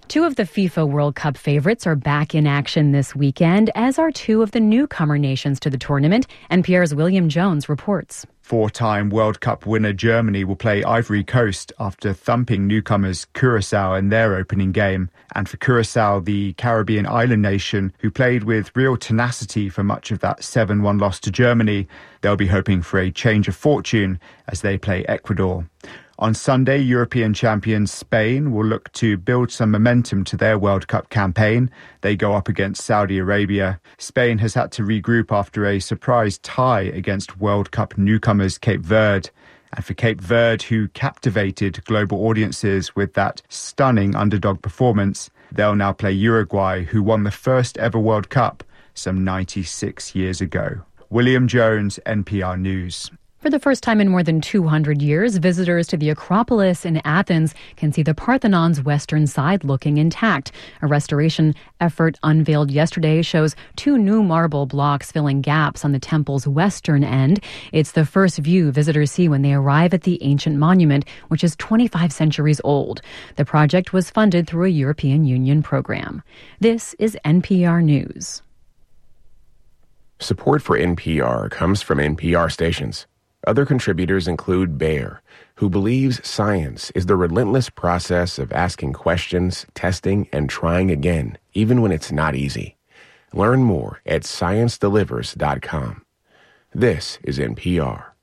Two of the FIFA World Cup favorites are back in action this weekend, as are two of the newcomer nations to the tournament. NPR's William Jones reports. Four-time World Cup winner Germany will play Ivory Coast after thumping newcomers Curaçao in their opening game. And for Curaçao, the Caribbean island nation, who played with real tenacity for much of that 7-1 loss to Germany, they'll be hoping for a change of fortune as they play Ecuador. On Sunday, European champions Spain will look to build some momentum to their World Cup campaign. They go up against Saudi Arabia. Spain has had to regroup after a surprise tie against World Cup newcomers Cape Verde. And for Cape Verde, who captivated global audiences with that stunning underdog performance, they'll now play Uruguay, who won the first ever World Cup some 96 years ago. William Jones, NPR News. For the first time in more than 200 years, visitors to the Acropolis in Athens can see the Parthenon's western side looking intact. A restoration effort unveiled yesterday shows two new marble blocks filling gaps on the temple's western end. It's the first view visitors see when they arrive at the ancient monument, which is 25 centuries old. The project was funded through a European Union program. This is NPR News. Support for NPR comes from NPR stations. Other contributors include Bayer, who believes science is the relentless process of asking questions, testing, and trying again, even when it's not easy. Learn more at ScienceDelivers.com. This is NPR.